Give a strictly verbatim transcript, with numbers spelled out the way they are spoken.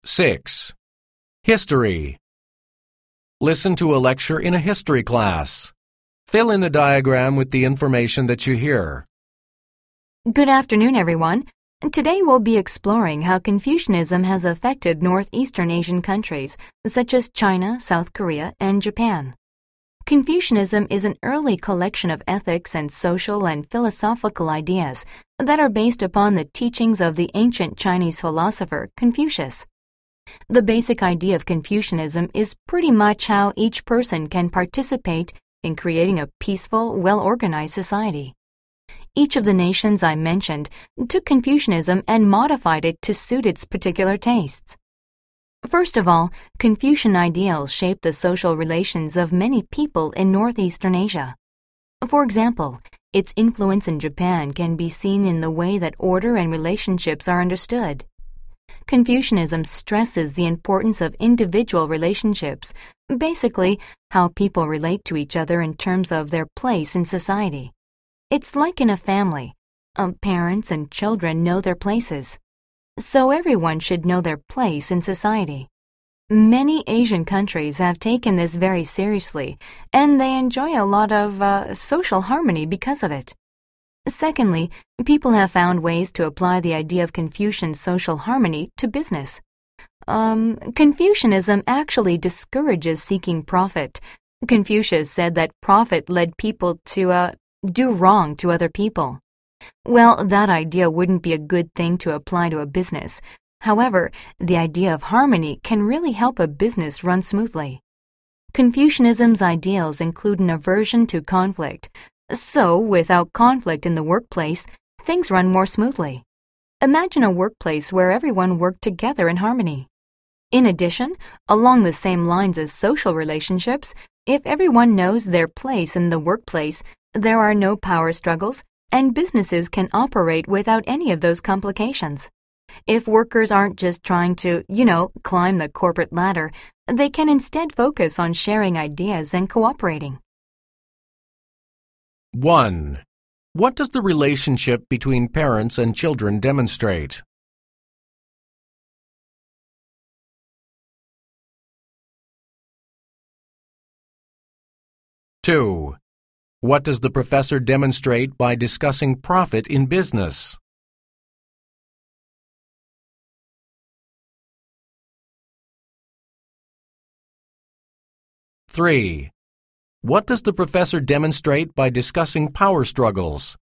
six. History. Listen to a lecture in a history class. Fill in the diagram with the information that you hear. Good afternoon, everyone. Today we'll be exploring how Confucianism has affected Northeastern Asian countries, such as China, South Korea, and Japan. Confucianism is an early collection of ethics and social and philosophical ideas that are based upon the teachings of the ancient Chinese philosopher Confucius. The basic idea of Confucianism is pretty much how each person can participate in creating a peaceful, well-organized society. Each of the nations I mentioned took Confucianism and modified it to suit its particular tastes. First of all, Confucian ideals shaped the social relations of many people in Northeastern Asia. For example, its influence in Japan can be seen in the way that order and relationships are understood. Confucianism stresses the importance of individual relationships, basically how people relate to each other in terms of their place in society. It's like in a family. Um, parents and children know their places. So everyone should know their place in society. Many Asian countries have taken this very seriously, and they enjoy a lot of uh, social harmony because of it. Secondly, people have found ways to apply the idea of Confucian social harmony to business. Um, Confucianism actually discourages seeking profit. Confucius said that profit led people to uh, do wrong to other people. Well, that idea wouldn't be a good thing to apply to a business. However, the idea of harmony can really help a business run smoothly. Confucianism's ideals include an aversion to conflict. So, without conflict in the workplace, things run more smoothly. Imagine a workplace where everyone worked together in harmony. In addition, along the same lines as social relationships, if everyone knows their place in the workplace, there are no power struggles, and businesses can operate without any of those complications. If workers aren't just trying to, you know, climb the corporate ladder, they can instead focus on sharing ideas and cooperating. one. What does the relationship between parents and children demonstrate? two. What does the professor demonstrate by discussing profit in business? three. What does the professor demonstrate by discussing power struggles?